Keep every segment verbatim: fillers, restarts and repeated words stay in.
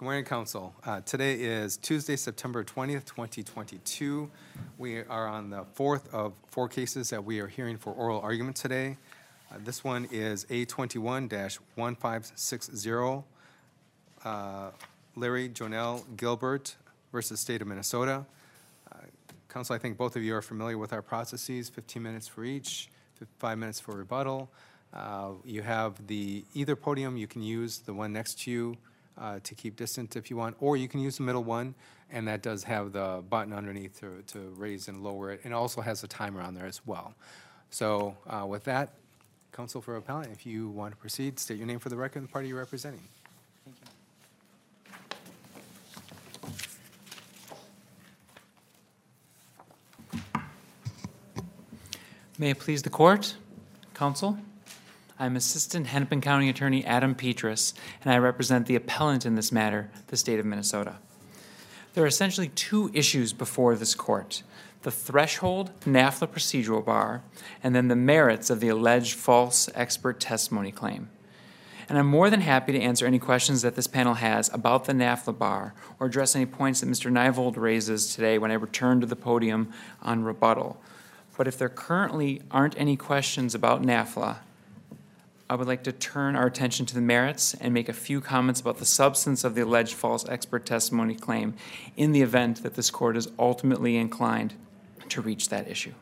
Good morning, Council. Uh, today is Tuesday, September twentieth, twenty twenty-two. We are on the fourth of four cases that we are hearing for oral argument today. Uh, this one is A twenty-one dash one five six zero, uh, Larry Jonell Gilbert versus State of Minnesota. Uh, Council, I think both of you are familiar with our processes, fifteen minutes for each, five minutes for rebuttal. Uh, you have the either podium, you can use the one next to you uh, to keep distance if you want, or you can use the middle one, and that does have the button underneath to, to raise and lower it, and it also has a timer on there as well. So uh, with that, Counsel for Appellant, if you want to proceed, state your name for the record and the party you're representing. Thank you. May it please the court, counsel. I'm Assistant Hennepin County Attorney Adam Petras, and I represent the appellant in this matter, the state of Minnesota. There are essentially two issues before this court: the threshold NAFLA procedural bar, and then the merits of the alleged false expert testimony claim. And I'm more than happy to answer any questions that this panel has about the NAFLA bar or address any points that Mister Neivold raises today when I return to the podium on rebuttal. But if there currently aren't any questions about NAFLA, I would like to turn our attention to the merits and make a few comments about the substance of the alleged false expert testimony claim in the event that this court is ultimately inclined to reach that issue.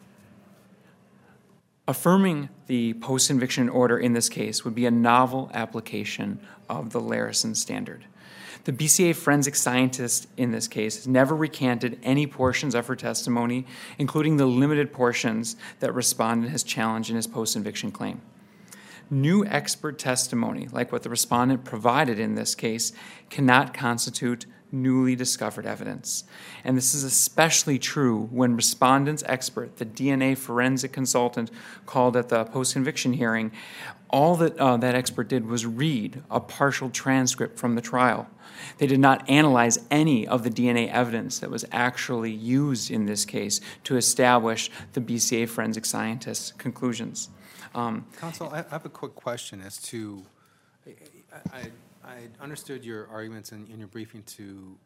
Affirming the post-conviction order in this case would be a novel application of the Larison standard. The B C A forensic scientist in this case has never recanted any portions of her testimony, including the limited portions that respondent has challenged in his post-conviction claim. New expert testimony, like what the respondent provided in this case, cannot constitute newly discovered evidence. And this is especially true when respondent's expert, the D N A forensic consultant called at the post-conviction hearing, all that uh, that expert did was read a partial transcript from the trial. They did not analyze any of the D N A evidence that was actually used in this case to establish the B C A forensic scientist's conclusions. Um, Counsel, I have a quick question as to, I, I, I understood your arguments in, in your briefing to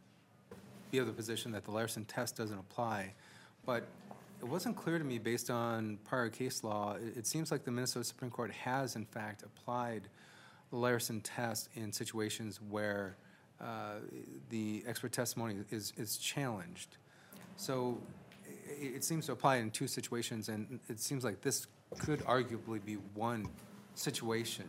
be of the position that the Larison test doesn't apply, but it wasn't clear to me based on prior case law. It, it seems like the Minnesota Supreme Court has in fact applied the Larison test in situations where uh, the expert testimony is, is challenged. So it, it seems to apply in two situations, and it seems like this could arguably be one situation.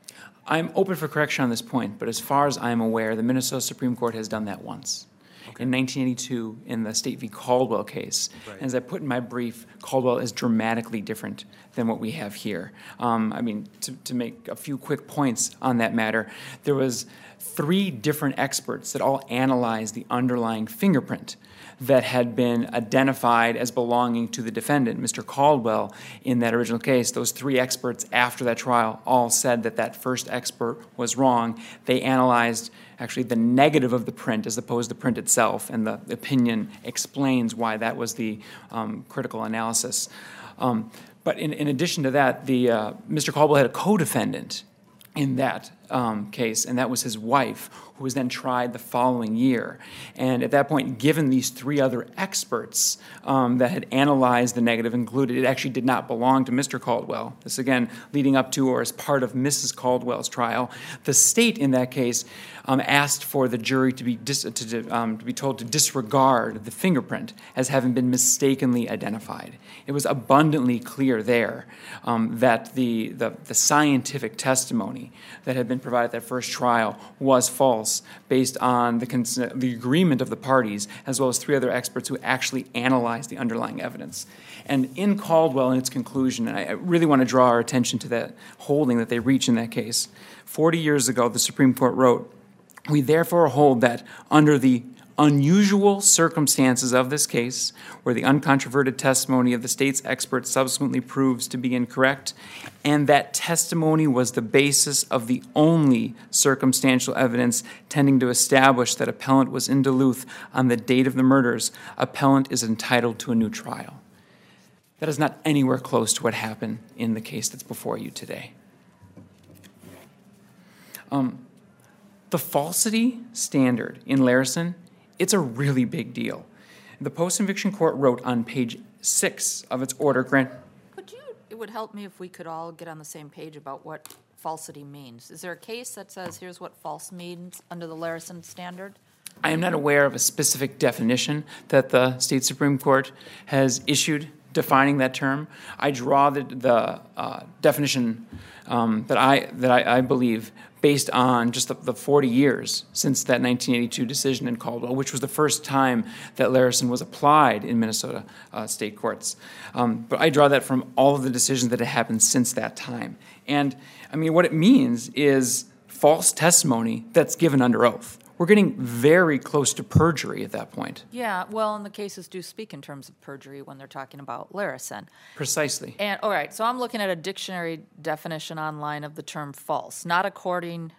I'm open for correction on this point, but as far as I'm aware, the Minnesota Supreme Court has done that once. Okay. In nineteen eighty-two, in the State v. Caldwell case. Right. And as I put in my brief, Caldwell is dramatically different than what we have here. Um, I mean, to, to make a few quick points on that matter, there was three different experts that all analyzed the underlying fingerprint that had been identified as belonging to the defendant, Mister Caldwell, in that original case. Those three experts after that trial all said that that first expert was wrong. They analyzed actually the negative of the print as opposed to the print itself, and the opinion explains why that was the um, critical analysis. Um, but in, in addition to that, the uh, Mister Caldwell had a co-defendant in that um, case, and that was his wife, who was then tried the following year. And at that point, given these three other experts um, that had analyzed the negative included, it actually did not belong to Mister Caldwell. This, again, leading up to or as part of Missus Caldwell's trial. The state, in that case, um, asked for the jury to be, dis- to, um, to be told to disregard the fingerprint as having been mistakenly identified. It was abundantly clear there um, that the, the, the scientific testimony that had been provided at that first trial was false based on the, cons- the agreement of the parties, as well as three other experts who actually analyzed the underlying evidence. And in Caldwell, in its conclusion, and I really want to draw our attention to that holding that they reached in that case. Forty years ago, the Supreme Court wrote, "We therefore hold that under the unusual circumstances of this case, where the uncontroverted testimony of the state's expert subsequently proves to be incorrect, and that testimony was the basis of the only circumstantial evidence tending to establish that appellant was in Duluth on the date of the murders, appellant is entitled to a new trial." That is not anywhere close to what happened in the case that's before you today. Um, The falsity standard in Larison, it's a really big deal. The post-conviction court wrote on page six of its order grant. Could you, it would help me if we could all get on the same page about what falsity means. Is there a case that says here's what false means under the Larison standard? I am not aware of a specific definition that the state Supreme Court has issued defining that term. I draw the, the uh, definition um, that I that I, I believe based on just the, the forty years since that nineteen eighty-two decision in Caldwell, which was the first time that Larison was applied in Minnesota uh, state courts. Um, but I draw that from all of the decisions that have happened since that time. And, I mean, what it means is false testimony that's given under oath. We're getting very close to perjury at that point. Yeah, well, and the cases do speak in terms of perjury when they're talking about Larison. Precisely. And, all right, so I'm looking at a dictionary definition online of the term false, not according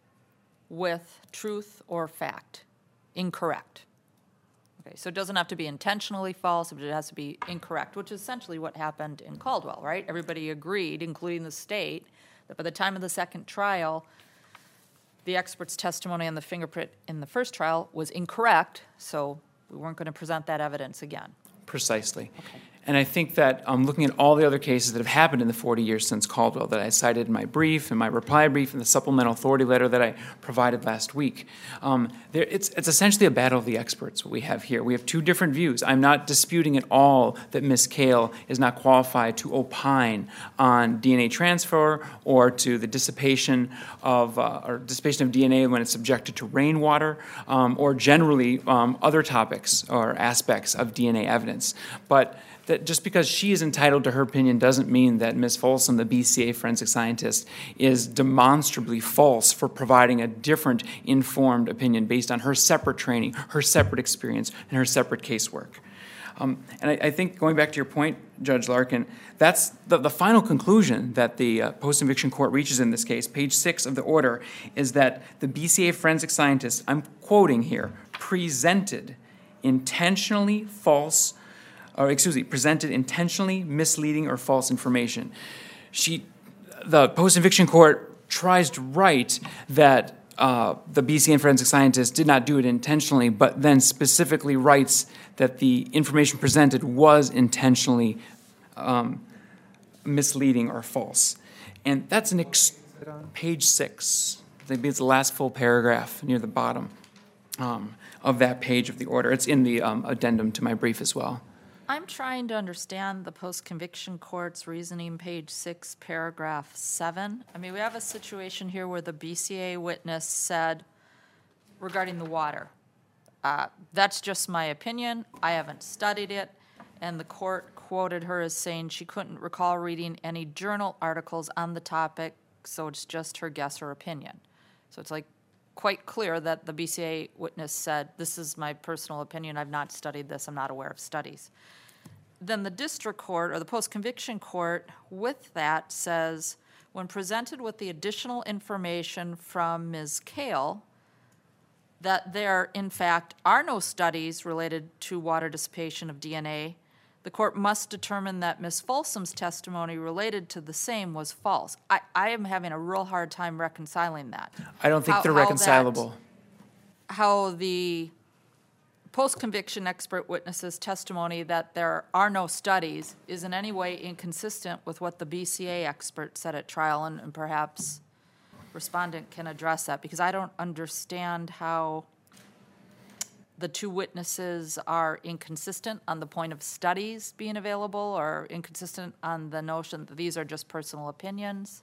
with truth or fact, incorrect. Okay, so it doesn't have to be intentionally false, but it has to be incorrect, which is essentially what happened in Caldwell, right? Everybody agreed, including the state, that by the time of the second trial, the expert's testimony on the fingerprint in the first trial was incorrect, so we weren't going to present that evidence again. Precisely. Okay. And I think that um, looking at all the other cases that have happened in the forty years since Caldwell that I cited in my brief, in my reply brief, and the supplemental authority letter that I provided last week, um, there, it's, it's essentially a battle of the experts, what we have here. We have two different views. I'm not disputing at all that Miz Kale is not qualified to opine on D N A transfer or to the dissipation of, uh, or dissipation of D N A when it's subjected to rainwater, um, or generally um, other topics or aspects of D N A evidence. But that just because she is entitled to her opinion doesn't mean that Miz Folsom, the B C A forensic scientist, is demonstrably false for providing a different informed opinion based on her separate training, her separate experience, and her separate casework. Um, and I, I think, going back to your point, Judge Larkin, that's the, the final conclusion that the uh, post-conviction court reaches in this case, page six of the order, is that the B C A forensic scientist, I'm quoting here, presented intentionally false or excuse me, presented intentionally misleading or false information. She, the post-conviction court tries to write that uh, the B C A forensic scientist did not do it intentionally, but then specifically writes that the information presented was intentionally um, misleading or false. And that's an ex- page six. I think it's the last full paragraph near the bottom um, of that page of the order. It's in the um, addendum to my brief as well. I'm trying to understand the post-conviction court's reasoning, page six, paragraph seven. I mean, we have a situation here where the B C A witness said regarding the water, uh, that's just my opinion, I haven't studied it, and the court quoted her as saying she couldn't recall reading any journal articles on the topic, so it's just her guess or opinion. So it's like quite clear that the B C A witness said, this is my personal opinion, I've not studied this, I'm not aware of studies. Then the district court, or the post-conviction court, with that says, when presented with the additional information from Miz Kale, that there, in fact, are no studies related to water dissipation of D N A, the court must determine that Miz Folsom's testimony related to the same was false. I, I am having a real hard time reconciling that. I don't think How- they're how that- reconcilable. How the post-conviction expert witness's testimony that there are no studies is in any way inconsistent with what the B C A expert said at trial, and, and perhaps respondent can address that, because I don't understand how the two witnesses are inconsistent on the point of studies being available, or inconsistent on the notion that these are just personal opinions.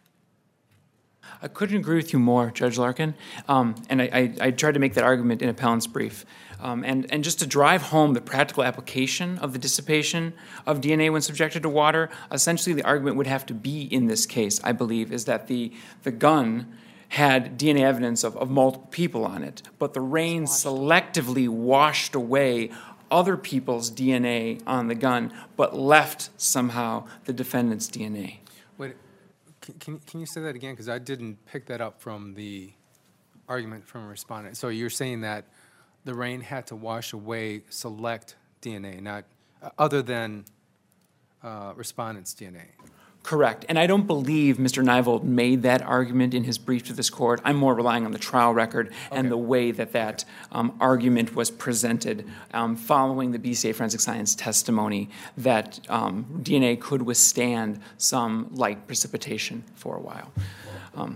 I couldn't agree with you more, Judge Larkin. Um, and I, I, I tried to make that argument in appellant's brief. Um, and, and just to drive home the practical application of the dissipation of D N A when subjected to water, essentially the argument would have to be in this case, I believe, is that the, the gun had D N A evidence of, of multiple people on it, but the rain selectively washed away other people's D N A on the gun, but left somehow the defendant's D N A. Wait, can, can can you say that again? Because I didn't pick that up from the argument from a respondent. So you're saying that the rain had to wash away select D N A, not uh, other than uh, respondent's D N A. Correct. And I don't believe Mister Neivold made that argument in his brief to this court. I'm more relying on the trial record and Okay. the way that that um, argument was presented um, following the B C A Forensic Science testimony that um, D N A could withstand some light precipitation for a while. Um,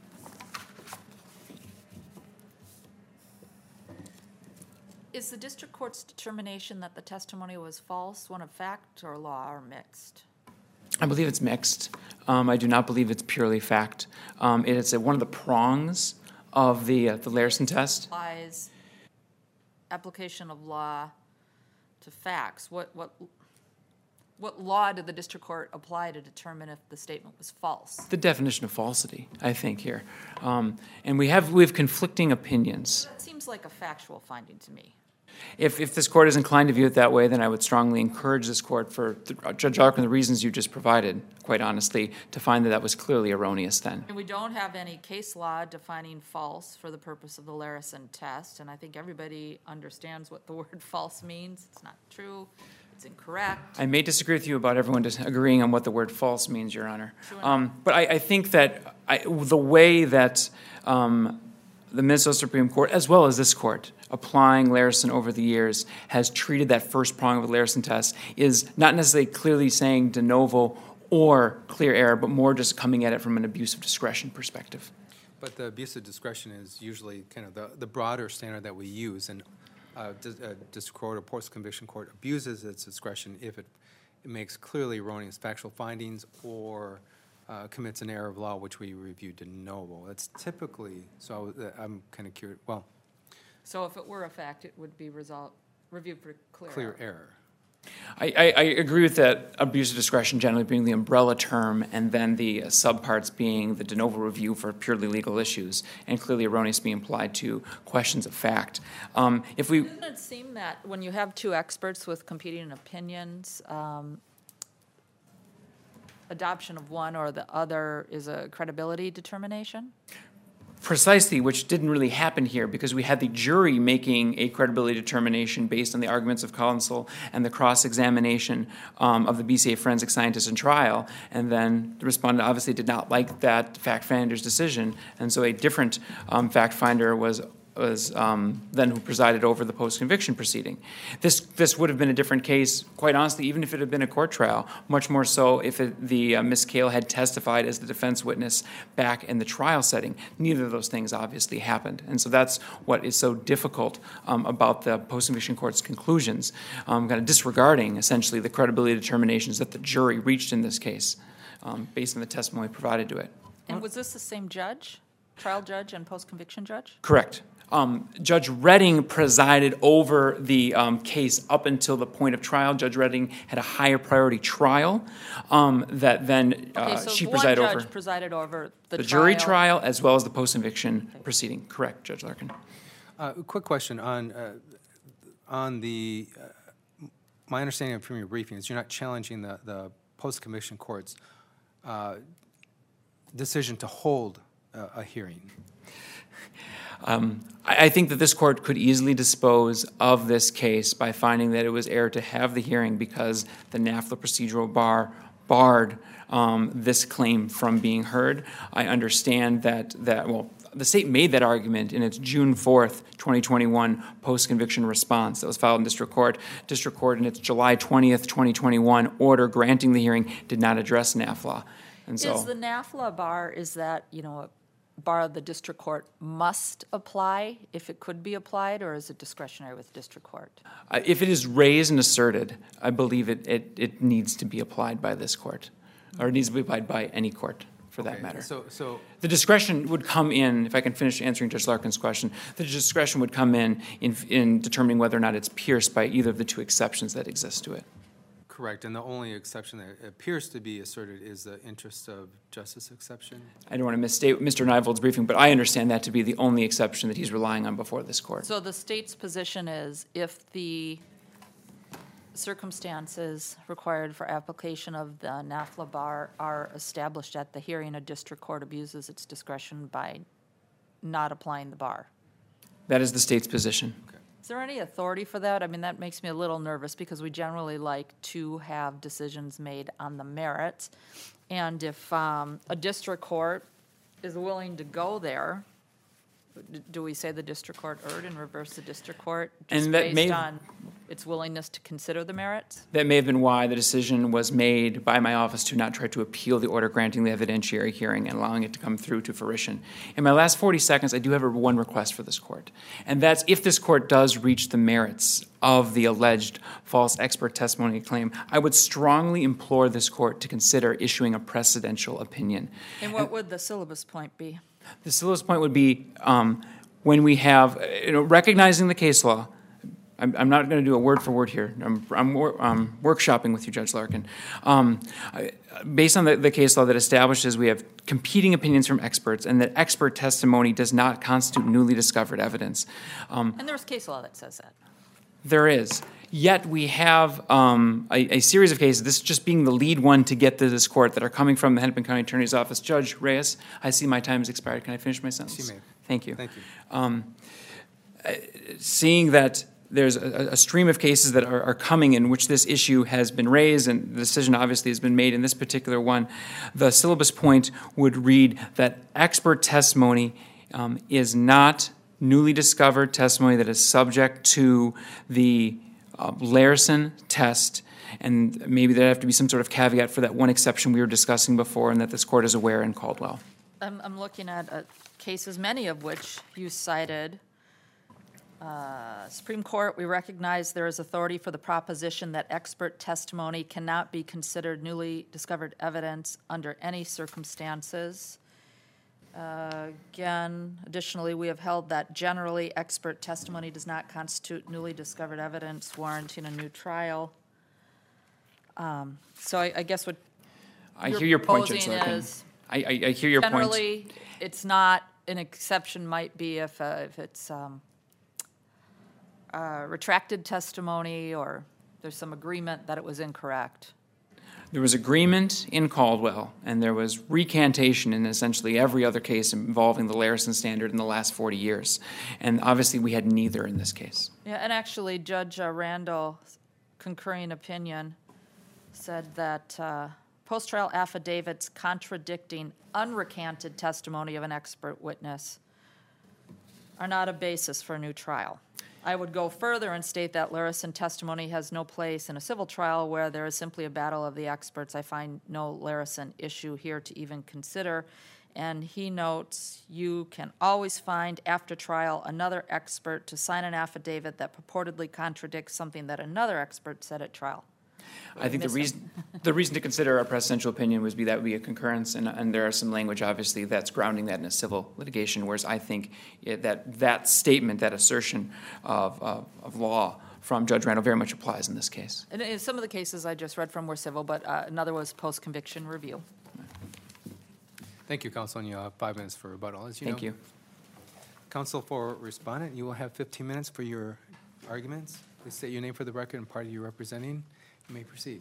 Is the district court's determination that the testimony was false one of fact or law or mixed? I believe it's mixed. Um, I do not believe it's purely fact. Um, it is a, one of the prongs of the uh, the Larson test. Applies application of law to facts. What, what, what law did the district court apply to determine if the statement was false? The definition of falsity, I think, here, um, and we have we have conflicting opinions. That seems like a factual finding to me. If if this court is inclined to view it that way, then I would strongly encourage this court, for uh, Judge Larkin, the reasons you just provided, quite honestly, to find that that was clearly erroneous. Then. And we don't have any case law defining false for the purpose of the Larison test, and I think everybody understands what the word false means. It's not true, it's incorrect. I may disagree with you about everyone dis- agreeing on what the word false means, Your Honor. Sure. Um, but I, I think that I, the way that um, the Minnesota Supreme Court, as well as this court, applying Larson over the years, has treated that first prong of the Larson test is not necessarily clearly saying de novo or clear error, but more just coming at it from an abuse of discretion perspective. But the abuse of discretion is usually kind of the, the broader standard that we use, and uh, dis- uh, district court or post-conviction court abuses its discretion if it, it makes clearly erroneous factual findings or uh, commits an error of law, which we review de novo. That's typically, so uh, I'm kind of curious, well, So if it were a fact, it would be result, reviewed for clear clear error. error. I, I, I agree with that abuse of discretion generally being the umbrella term, and then the uh, subparts being the de novo review for purely legal issues, and clearly erroneous being applied to questions of fact. Um, if we, Doesn't it seem that when you have two experts with competing opinions, um, adoption of one or the other is a credibility determination? Precisely, which didn't really happen here because we had the jury making a credibility determination based on the arguments of counsel and the cross-examination um, of the B C A forensic scientist in trial, and then the respondent obviously did not like that fact finder's decision, and so a different um, fact finder was was um, then who presided over the post-conviction proceeding. This this would have been a different case, quite honestly, even if it had been a court trial, much more so if it, the uh, Miz Kale had testified as the defense witness back in the trial setting. Neither of those things obviously happened. And so that's what is so difficult um, about the post-conviction court's conclusions, um, kind of disregarding essentially the credibility determinations that the jury reached in this case um, based on the testimony provided to it. And was this the same judge, trial judge and post-conviction judge? Correct. Um, Judge Redding presided over the um, case up until the point of trial. Judge Redding had a higher priority trial um, that then uh, Okay, so she one presided judge over presided over the the trial. jury trial as well as the post-conviction proceeding. Correct, Judge Larkin. Uh, a quick question on, uh, on the, uh, my understanding from your briefing is you're not challenging the, the post-conviction court's uh, decision to hold uh, a hearing. Um, I, I think that this court could easily dispose of this case by finding that it was error to have the hearing because the NAFLA procedural bar barred um, this claim from being heard. I understand that, that, well, the state made that argument in its June fourth, twenty twenty-one post-conviction response that was filed in district court. District court in its July twentieth, twenty twenty-one order granting the hearing did not address NAFLA. And so, Is the NAFLA bar, is that, you know, a bar the district court must apply if it could be applied, or is it discretionary with district court? uh, if it is raised and asserted, I believe it, it, it needs to be applied by this court, or it needs to be applied by any court, for that Okay, matter. So, so The discretion would come in, if I can finish answering Judge Larkin's question, the discretion would come in, in in determining whether or not it's pierced by either of the two exceptions that exist to it. correct, and the only exception that appears to be asserted is the interest of justice exception? I don't want to misstate Mister Neivold's briefing, but I understand that to be the only exception that he's relying on before this court. So the state's position is if the circumstances required for application of the NAFLA bar are established at the hearing, a district court abuses its discretion by not applying the bar. That is the state's position. Okay. Is there any authority for that? I mean, that makes me a little nervous because we generally like to have decisions made on the merits. And if um, a district court is willing to go there, d- do we say the district court erred and reverse the district court just And that may- based on its willingness to consider the merits? That may have been why the decision was made by my office to not try to appeal the order granting the evidentiary hearing and allowing it to come through to fruition. In my last forty seconds, I do have a, one request for this court, and that's if this court does reach the merits of the alleged false expert testimony claim, I would strongly implore this court to consider issuing a precedential opinion. And what would the syllabus point be? The syllabus point would be um, when we have, uh, you know, recognizing the case law. I'm, I'm not going to do a word for word here. I'm, I'm, wor- um, workshopping with you, Judge Larkin. Um, I, based on the, the case law that establishes we have competing opinions from experts and that expert testimony does not constitute newly discovered evidence. Um, And there's case law that says that. There is. Yet we have um, a, a series of cases, this just being the lead one to get to this court, that are coming from the Hennepin County Attorney's Office. Judge Reyes, I see my time has expired. Can I finish my sentence? You may. Thank you. Thank you. Um, uh, seeing that there's a, a stream of cases that are, are coming in which this issue has been raised, and the decision obviously has been made in this particular one, the syllabus point would read that expert testimony um, is not newly discovered testimony that is subject to the uh, Larson test, and maybe there have to be some sort of caveat for that one exception we were discussing before and that this court is aware in Caldwell. I'm, I'm looking at uh, cases, many of which you cited. Uh, Supreme Court, we recognize there is authority for the proposition that expert testimony cannot be considered newly discovered evidence under any circumstances. Uh, Again, additionally, we have held that generally expert testimony does not constitute newly discovered evidence warranting a new trial. Um, So I, I guess what I you're hear your point, Judge proposing Larkin. is I, I, I hear your point. generally, it's not, an exception might be if, uh, if it's um, uh, retracted testimony or there's some agreement that it was incorrect. There was agreement in Caldwell, and there was recantation in essentially every other case involving the Larson standard in the last forty years. And obviously, we had neither in this case. Yeah, and actually, Judge uh, Randall's concurring opinion said that uh, post-trial affidavits contradicting unrecanted testimony of an expert witness are not a basis for a new trial. I would go further and state that Larson testimony has no place in a civil trial where there is simply a battle of the experts. I find no Larson issue here to even consider. And he notes, you can always find after trial another expert to sign an affidavit that purportedly contradicts something that another expert said at trial. I think the missing. reason the reason to consider a presidential opinion would be that would be a concurrence, and, and there are some language, obviously, that's grounding that in a civil litigation, whereas I think it, that that statement, that assertion of, of, of law from Judge Randall very much applies in this case. And in some of the cases I just read from were civil, but uh, another was post-conviction review. Thank you, Counsel, and you have five minutes for rebuttal. As you Thank know. you. Counsel for respondent, you will have fifteen minutes for your arguments. Please state your name for the record and party you're representing. You may proceed.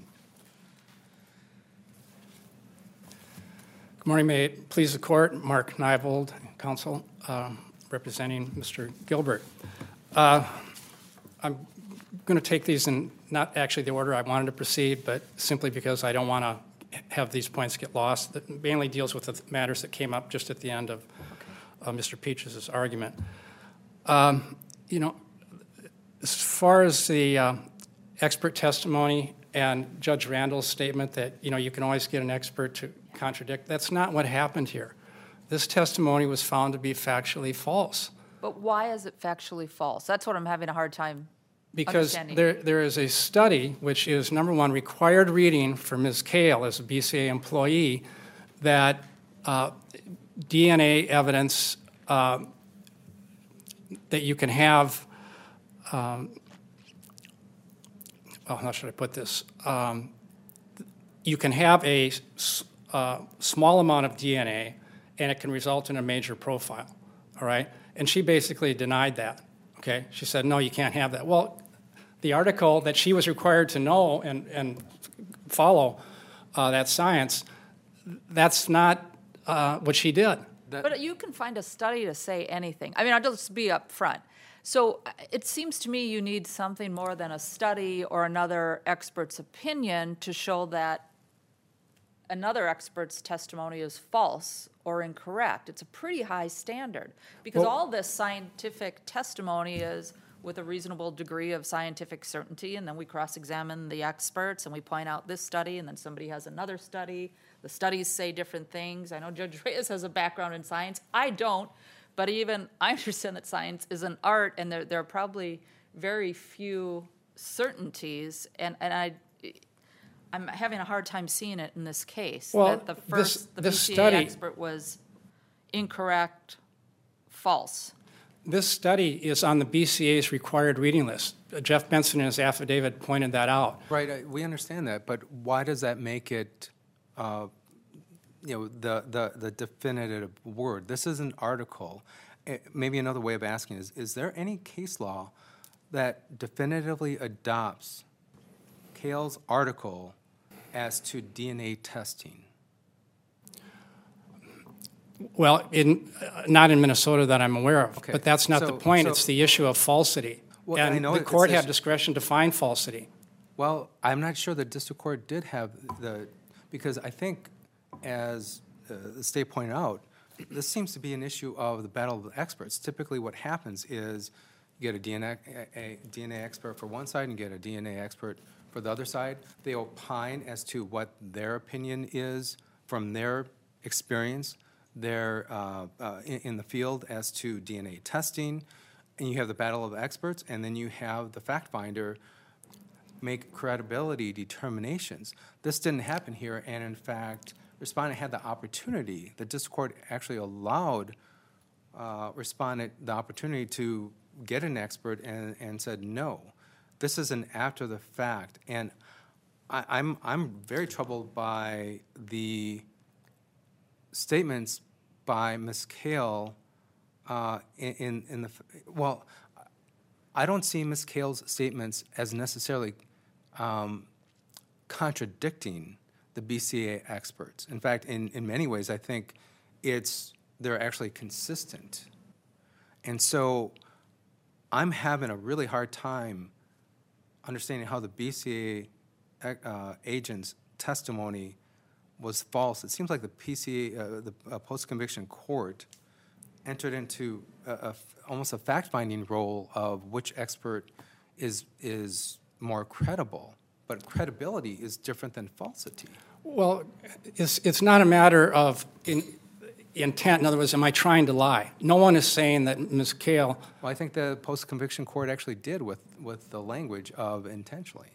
Good morning, may it please the court. Mark Neibold, counsel, um, representing Mister Gilbert. Uh, I'm going to take these in not actually the order I wanted to proceed, but simply because I don't want to have these points get lost. That mainly deals with the matters that came up just at the end of uh, Mister Peaches' argument. Um, you know, as far as the uh, expert testimony and Judge Randall's statement that, you know, you can always get an expert to contradict, that's not what happened here. This testimony was found to be factually false. But why is it factually false? That's what I'm having a hard time Because understanding. there, there is a study, which is, number one, required reading for Miz Kale as a B C A employee, that uh, D N A evidence uh, that you can have, um, well, how should I put this? Um, you can have a s- uh, small amount of D N A, and it can result in a major profile, all right? And she basically denied that, okay? She said, no, you can't have that. Well, the article that she was required to know and, and follow uh, that science, that's not uh, what she did. That- But you can find a study to say anything. I mean, I'll just be upfront. So uh, it seems to me you need something more than a study or another expert's opinion to show that another expert's testimony is false or incorrect. It's a pretty high standard, because Well- all this scientific testimony is with a reasonable degree of scientific certainty, and then we cross-examine the experts, and we point out this study, and then somebody has another study. The studies say different things. I know Judge Reyes has a background in science. I don't, but even I understand that science is an art, and there, there are probably very few certainties, and, and I, I'm having a hard time seeing it in this case. Well, That the this- first, the B this C A study- expert was incorrect, false. This study is on the B C A's required reading list. Jeff Benson in his affidavit pointed that out. Right, I- we understand that, but why does that make it, uh, you know, the, the, the definitive word? This is an article. Eh, Maybe another way of asking is, is there any case law that definitively adopts Kale's article as to D N A testing? Well, in, uh, not in Minnesota that I'm aware of, Okay, but that's not the so- point. so- It's the issue of falsity. Well, I And know the it's court this- had discretion to find falsity. Well, I'm not sure the district court did have the, because I think, as uh, the state pointed out, this seems to be an issue of the battle of the experts. Typically, what happens is you get a D N A, a D N A expert for one side and you get a D N A expert for the other side. They opine as to what their opinion is from their experience, their, uh, uh, in, in the field as to D N A testing. And you have the battle of the experts, and then you have the fact finder make credibility determinations. This didn't happen here, and in fact, respondent had the opportunity, the district court actually allowed uh, respondent the opportunity to get an expert and, and said, no, this is an after the fact. And I, I'm, I'm very troubled by the statements by Miz Kale uh, in, in, in the, well, I don't see Miz Kale's statements as necessarily um, contradicting the B C A experts. In fact, in, in many ways, I think it's, they're actually consistent. And so I'm having a really hard time understanding how the B C A uh, agent's testimony was false. It seems like the P C A, uh, the uh, post-conviction court entered into a, a, almost a fact-finding role of which expert is, is more credible. But credibility is different than falsity. Well, it's, it's not a matter of in, intent. In other words, am I trying to lie? No one is saying that Miz Kale. Well, I think the post-conviction court actually did with, with the language of intentionally.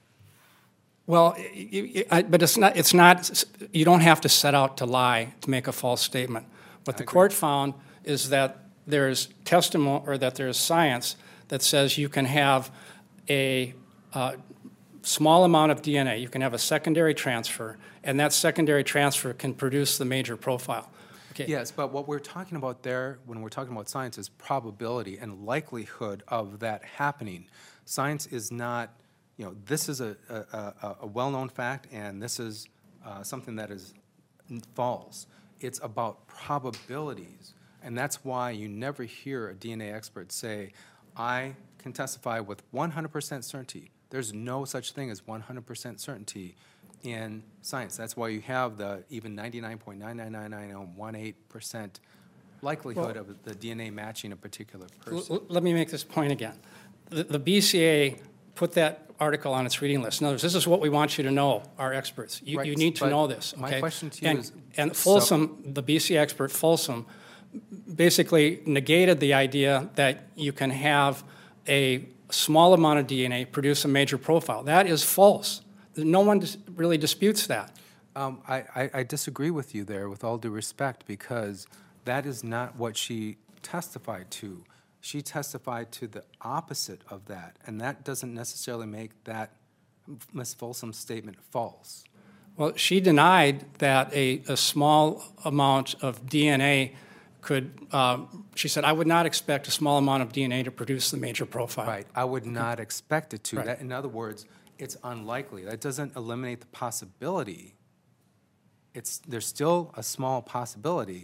Well, y- y- I- but it's not, it's not, you don't have to set out to lie to make a false statement. What the agree. court found is that there's testimony, or that there's science that says you can have a uh, small amount of D N A, you can have a secondary transfer, and that secondary transfer can produce the major profile. Okay. Yes, but what we're talking about there, when we're talking about science, is probability and likelihood of that happening. Science is not, you know, this is a, a, a, a well-known fact, and this is uh, something that is n- false. It's about probabilities, and that's why you never hear a D N A expert say, I can testify with one hundred percent certainty. There's no such thing as one hundred percent certainty in science. That's why you have the even ninety-nine point nine nine nine nine one eight percent likelihood Well- of the D N A matching a particular L- person. l- Let me make this point again. The, the B C A put that article on its reading list. In other words, this is what we want you to know, our experts. You, Right, you need to but know this, my okay? question to you And- is- And so- Folsom, the B C A expert Folsom, basically negated the idea that you can have a small amount of D N A produce a major profile. That is false. No one dis- really disputes that. Um, I, I, I disagree with you there, with all due respect, because that is not what she testified to. She testified to the opposite of that, and that doesn't necessarily make that Miz Folsom's statement false. Well, she denied that a, a small amount of D N A could, um, she said, I would not expect a small amount of D N A to produce the major profile. Right, I would not expect it to. Right. That, in other words, it's unlikely. That doesn't eliminate the possibility. It's, there's still a small possibility,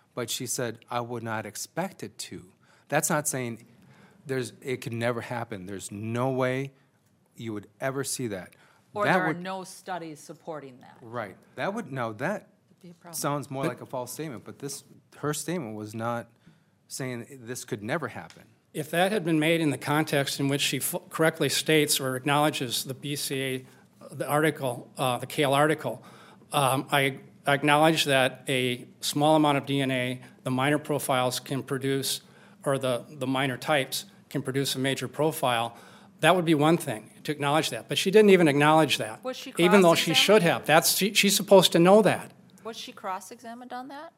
but she said, I would not expect it to. That's not saying there's, it could never happen. There's no way you would ever see that. Or That there are would- no studies supporting that. Right. That would, no, that Be a problem. sounds more like a false statement, but this, her statement was not saying this could never happen. If that had been made in the context in which she fu- correctly states or acknowledges the B C A, the article, uh, the Kale article, um, I acknowledge that a small amount of D N A, the minor profiles can produce, or the, the minor types can produce a major profile. That would be one thing, to acknowledge that. But she didn't even acknowledge that. Was she even though she cross-examined? should have. That's, she, she's supposed to know that. Was she cross-examined on that?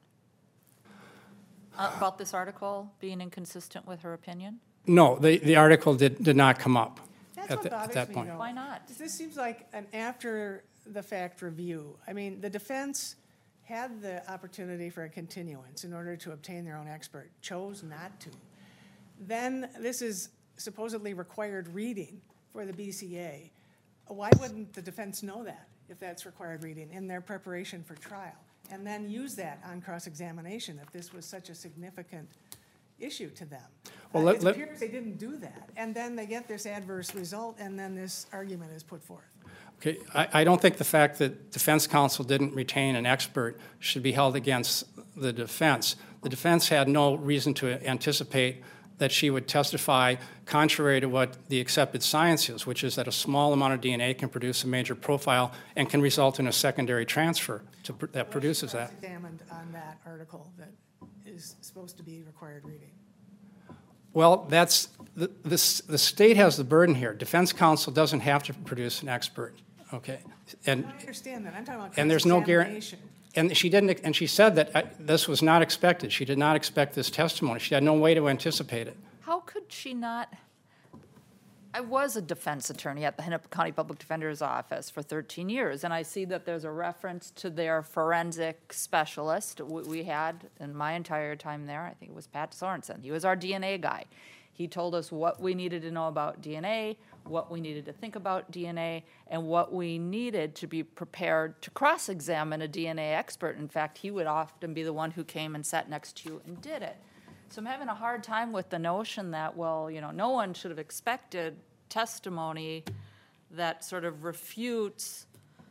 Uh, About this article being inconsistent with her opinion? No, the, the article did, did not come up That's at, what the, at bothers that me, point. though. Why not? This seems like an after-the-fact review. I mean, the defense had the opportunity for a continuance in order to obtain their own expert, chose not to. Then this is supposedly required reading for the B C A. Why wouldn't the defense know that, if that's required reading, in their preparation for trial? And then use that on cross-examination if this was such a significant issue to them. Well, Uh, let- It let- appears they didn't do that. And then they get this adverse result, and then this argument is put forth. Okay, I, I don't think the fact that defense counsel didn't retain an expert should be held against the defense. The defense had no reason to anticipate that she would testify contrary to what the accepted science is, which is that a small amount of D N A can produce a major profile and can result in a secondary transfer to, pr- that produces that. Examined on that article that is supposed to be required reading. Well, that's, the, the, s- the state has the burden here. Defense counsel doesn't have to produce an expert, okay? And, I understand that. I'm talking about and there's no guarantee. cross-examination. And she didn't, and she said that uh, this was not expected. She did not expect this testimony. She had no way to anticipate it. How could she not? I was a defense attorney at the Hennepin County Public Defender's Office for thirteen years, and I see that there's a reference to their forensic specialist. We we had, in my entire time there, I think it was Pat Sorensen. He was our D N A guy. He told us what we needed to know about D N A, what we needed to think about D N A, and what we needed to be prepared to cross-examine a D N A expert. In fact, he would often be the one who came and sat next to you and did it. So I'm having a hard time with the notion that, well, you know, no one should have expected testimony that sort of refutes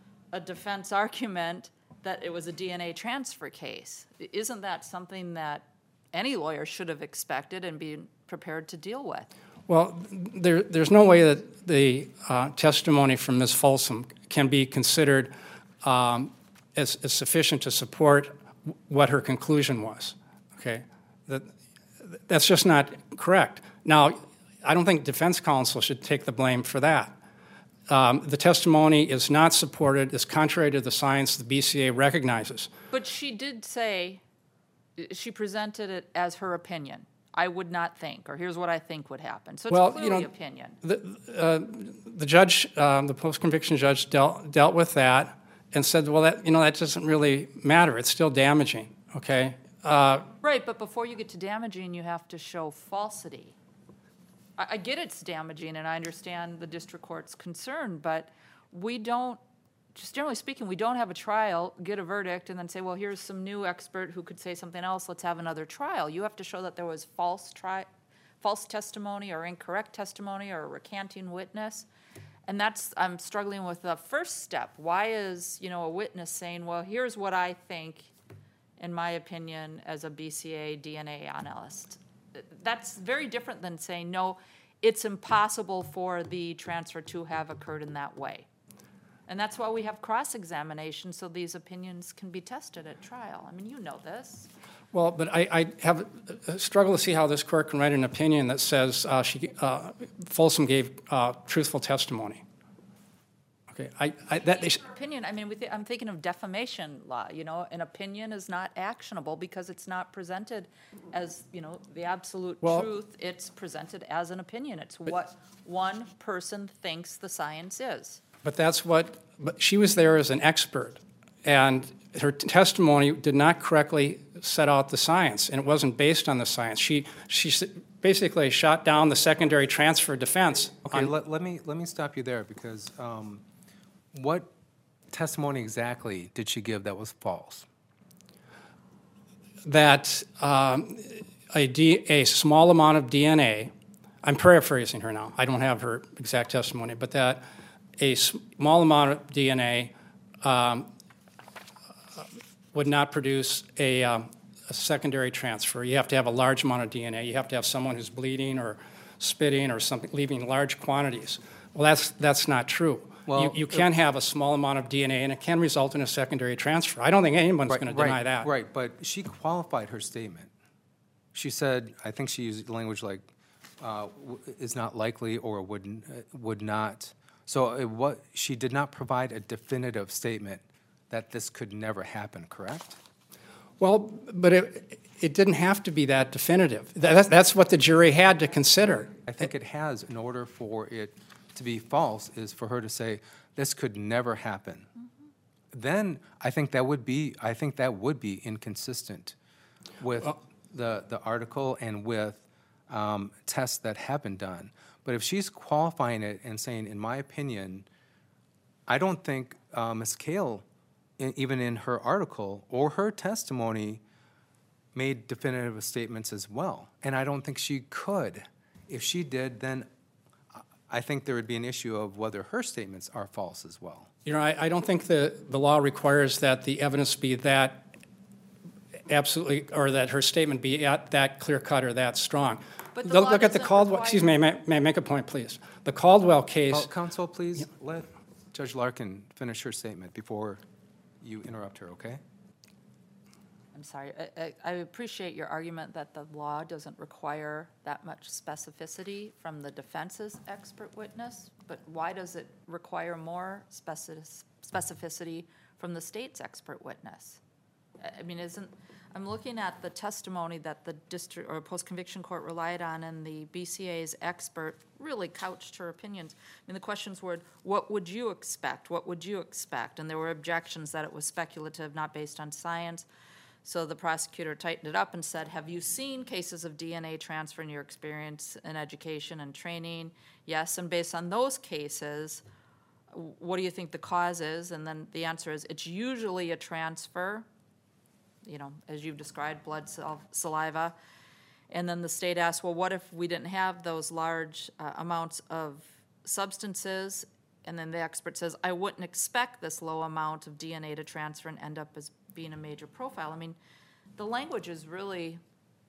a defense argument that it was a D N A transfer case. Isn't that something that any lawyer should have expected and be prepared to deal with? Well, there, there's no way that the uh, testimony from Miz Folsom can be considered um, as, as sufficient to support what her conclusion was, okay? That, that's just not correct. Now, I don't think defense counsel should take the blame for that. Um, the testimony is not supported, is contrary to the science the B C A recognizes. But she did say, she presented it as her opinion. I would not think, or here's what I think would happen. So it's Well, clearly you know, opinion. The, uh, the judge, um, the post-conviction judge dealt, dealt with that and said, well, that, you know, that doesn't really matter. It's still damaging, okay? Uh, Right, but before you get to damaging, you have to show falsity. I, I get it's damaging, and I understand the district court's concern, but we don't, just generally speaking, we don't have a trial, get a verdict, and then say, well, here's some new expert who could say something else, let's have another trial. You have to show that there was false tri- false testimony or incorrect testimony or a recanting witness. And that's, I'm struggling with the first step. Why is, you know, a witness saying, well, here's what I think, in my opinion, as a B C A D N A analyst? That's very different than saying, no, it's impossible for the transfer to have occurred in that way. And that's why we have cross-examination, so these opinions can be tested at trial. I mean, you know this. Well, but I, I have a struggle to see how this court can write an opinion that says uh, she, uh, Folsom gave uh, truthful testimony. Okay, I, I, that, they sh- Opinion, I mean, we th- I'm thinking of defamation law, you know, an opinion is not actionable because it's not presented as, you know, the absolute Well- truth. It's presented as an opinion. It's what one person thinks the science is. but that's what, but she was there as an expert, and her t- testimony did not correctly set out the science, and it wasn't based on the science. She, she s- basically shot down the secondary transfer defense. Okay, on- let, let me, let me stop you there, because um, what testimony exactly did she give that was false? that um, a, D, a small amount of D N A, I'm paraphrasing her now, I don't have her exact testimony, but that a small amount of D N A um, would not produce a, um, a secondary transfer. You have to have a large amount of D N A. You have to have someone who's bleeding or spitting or something, leaving large quantities. Well, that's, that's not true. Well, you, you can have a small amount of D N A, and it can result in a secondary transfer. I don't think anyone's Right, going to deny right, that. Right, but she qualified her statement. She said, I think she used language like, uh, w- is not likely or would, n- uh, would not. So it what, she did not provide a definitive statement that this could never happen, correct? Well, but it, it didn't have to be that definitive. That's, that's what the jury had to consider. I think it has, in order for it to be false, is for her to say, this could never happen. Then I think that would be, I think that would be inconsistent with the, the article and with um, tests that have been done. But if she's qualifying it and saying, in my opinion, I don't think uh, Miz Kale, in, even in her article or her testimony, made definitive statements as well. And I don't think she could. If she did, then I think there would be an issue of whether her statements are false as well. You know, I, I don't think the, the law requires that the evidence be that absolutely, or that her statement be at that clear-cut or that strong. But the Look, law look at the doesn't Caldwell, require- excuse me, may, may I make a point, please? The Caldwell case, Oh, counsel, please let Judge Larkin finish her statement before you interrupt her, okay? I'm sorry, I- I, I appreciate your argument that the law doesn't require that much specificity from the defense's expert witness, but why does it require more speci- specificity from the state's expert witness? I I mean, isn't, I'm looking at the testimony that the district or post-conviction court relied on, and the B C A's expert really couched her opinions. I mean, the questions were, what would you expect? What would you expect? And there were objections that it was speculative, not based on science. So the prosecutor tightened it up and said, have you seen cases of D N A transfer in your experience in education and training? Yes, and based on those cases, what do you think the cause is? And then the answer is, it's usually a transfer, you know, as you've described, blood, sal- saliva. And then the state asked, well, what if we didn't have those large uh, amounts of substances? And then the expert says, I wouldn't expect this low amount of D N A to transfer and end up as being a major profile. I mean, the language is really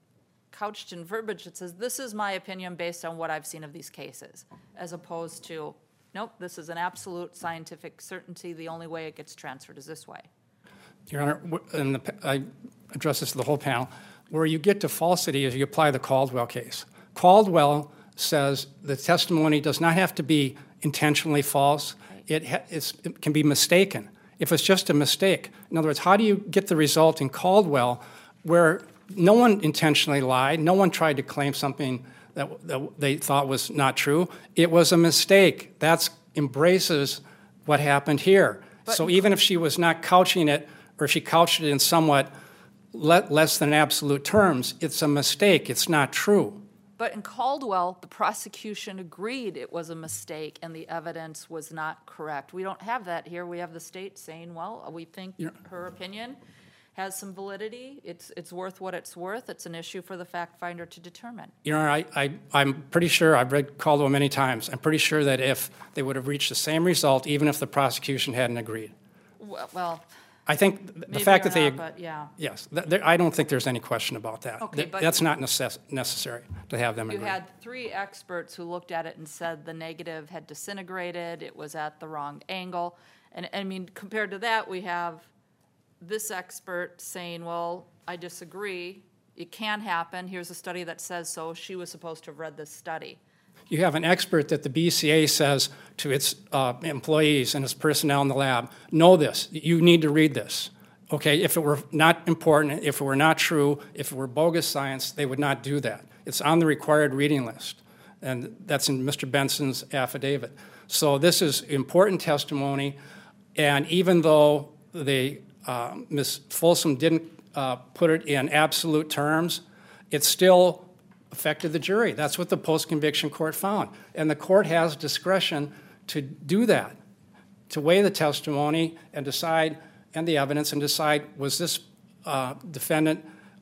couched in verbiage that says, this is my opinion based on what I've seen of these cases, as opposed to, nope, this is an absolute scientific certainty. The only way it gets transferred is this way. Your Honor, w- and the, I address this to the whole panel, where you get to falsity is you apply the Caldwell case. Caldwell says the testimony does not have to be intentionally false. It, ha- it's, it can be mistaken. If it's just a mistake, in other words, how do you get the result in Caldwell where no one intentionally lied, no one tried to claim something that, that they thought was not true? It was a mistake. That embraces what happened here. But- so even if she was not couching it, or if she couched it in somewhat le- less than absolute terms, it's a mistake. It's not true. But in Caldwell, the prosecution agreed it was a mistake and the evidence was not correct. We don't have that here. We have the state saying, well, we think Yeah. her opinion has some validity. It's, it's worth what it's worth. It's an issue for the fact finder to determine. You know, I, I, I'm pretty sure, I've read Caldwell many times, I'm pretty sure that if they would have reached the same result, even if the prosecution hadn't agreed. Well, well, I think th- the maybe fact or that they, not, but yeah. yes, th- there, I don't think there's any question about that. Okay, Th- but- That's not necess- necessary to have them You agree. had three experts who looked at it and said the negative had disintegrated, it was at the wrong angle. And, I mean, compared to that, we have this expert saying, well, I disagree, it can happen, here's a study that says so, she was supposed to have read this study. You have an expert that the B C A says to its uh, employees and its personnel in the lab, know this, you need to read this. Okay, if it were not important, if it were not true, if it were bogus science, they would not do that. It's on the required reading list, and that's in Mister Benson's affidavit. So this is important testimony, and even though the, uh, Miz Folsom didn't uh, put it in absolute terms, it still affected the jury. That's what the post-conviction court found. And the court has discretion to do that, to weigh the testimony and decide, and the evidence, and decide, was this uh, defendant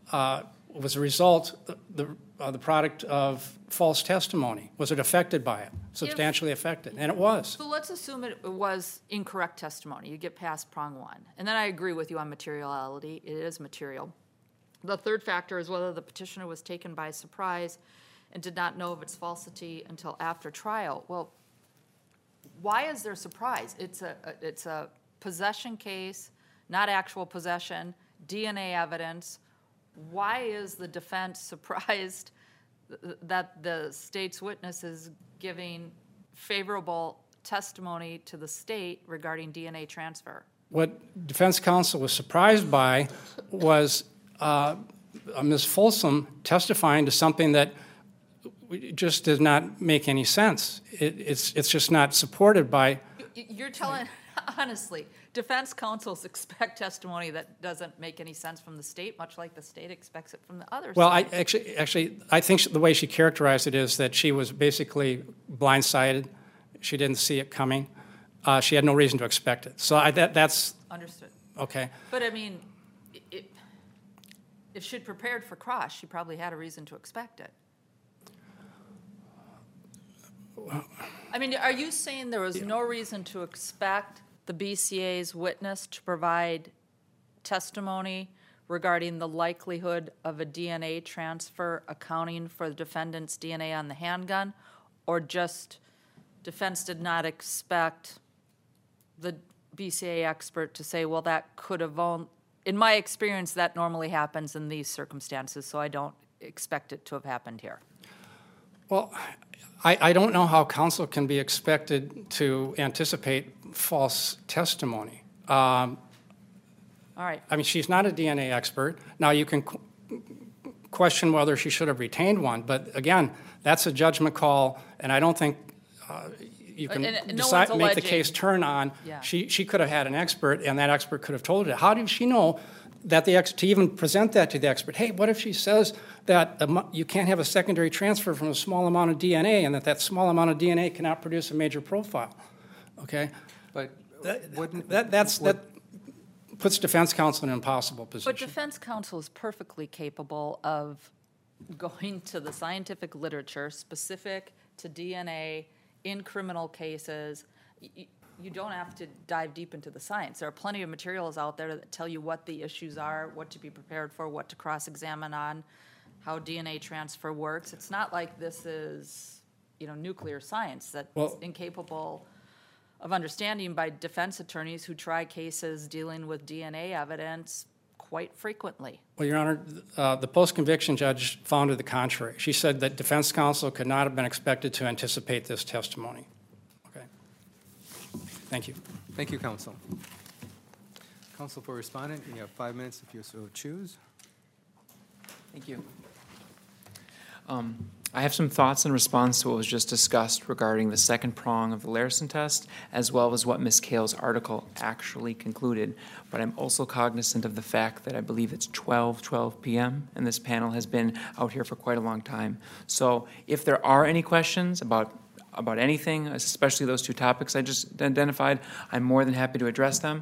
uh, was a result, the, uh, the product of false testimony? Was it affected by it, substantially affected? And it was. So let's assume it was incorrect testimony. You get past prong one. And then I agree with you on materiality. It is material. The third factor is whether the petitioner was taken by surprise and did not know of its falsity until after trial. Well, why is there surprise? It's a, it's a possession case, not actual possession, D N A evidence. Why is the defense surprised that the state's witness is giving favorable testimony to the state regarding D N A transfer? What defense counsel was surprised by was uh, Miz Folsom testifying to something that just does not make any sense. It, it's, it's just not supported by. You're telling, honestly, defense counsels expect testimony that doesn't make any sense from the state, much like the state expects it from the other Well, I side. actually, actually, I think the way she characterized it is that she was basically blindsided. She didn't see it coming. Uh, she had no reason to expect it. So I, that, that's Understood. okay. But I mean, it, if she'd prepared for cross, she probably had a reason to expect it. I mean, are you saying there was no reason to expect the B C A's witness to provide testimony regarding the likelihood of a D N A transfer accounting for the defendant's D N A on the handgun, or just defense did not expect the B C A expert to say, well, that could have only, in my experience, that normally happens in these circumstances, so I don't expect it to have happened here. Well, I, I don't know how counsel can be expected to anticipate false testimony. Um, All right. I mean, she's not a D N A expert. Now, you can qu- question whether she should have retained one, but again, that's a judgment call, and I don't think uh, you can And- and no decide, one's make the alleging- case turn on. Yeah. She, she could have had an expert, and that expert could have told her. How did she know that the ex- to even present that to the expert? Hey, what if she says that a mo- you can't have a secondary transfer from a small amount of D N A, and that that small amount of D N A cannot produce a major profile? Okay, But wouldn't. that that's would- that puts defense counsel in an impossible position. But defense counsel is perfectly capable of going to the scientific literature specific to D N A in criminal cases. Y- y- You don't have to dive deep into the science. There are plenty of materials out there that tell you what the issues are, what to be prepared for, what to cross-examine on, how D N A transfer works. It's not like this is, you know, nuclear science that's Well- incapable of understanding by defense attorneys who try cases dealing with D N A evidence quite frequently. Well, Your Honor, uh, the post-conviction judge found to the contrary. She said that defense counsel could not have been expected to anticipate this testimony. Okay. Thank you. Thank you, counsel. Counsel for respondent, you have five minutes if you so choose. Thank you. Um, I have some thoughts in response to what was just discussed regarding the second prong of the Larson test, as well as what Miz Kale's article actually concluded. But I'm also cognizant of the fact that I believe it's twelve twelve p m and this panel has been out here for quite a long time. So if there are any questions about about anything, especially those two topics I just identified, I'm more than happy to address them.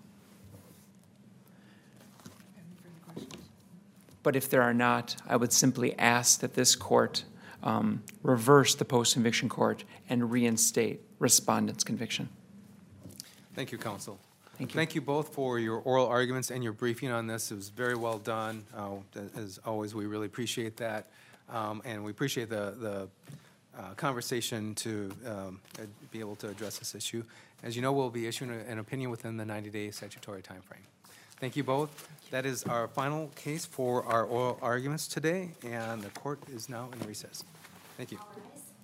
But if there are not, I would simply ask that this court um, reverse the post-conviction court and reinstate respondent's conviction. Thank you, counsel. Thank you. Thank you both for your oral arguments and your briefing on this. It was very well done. Uh, As always, we really appreciate that. Um, And we appreciate the, the uh, conversation to um, uh, be able to address this issue. As you know, we'll be issuing a- an opinion within the ninety-day statutory timeframe. Thank you both. That is our final case for our oral arguments today, and the court is now in recess. Thank you.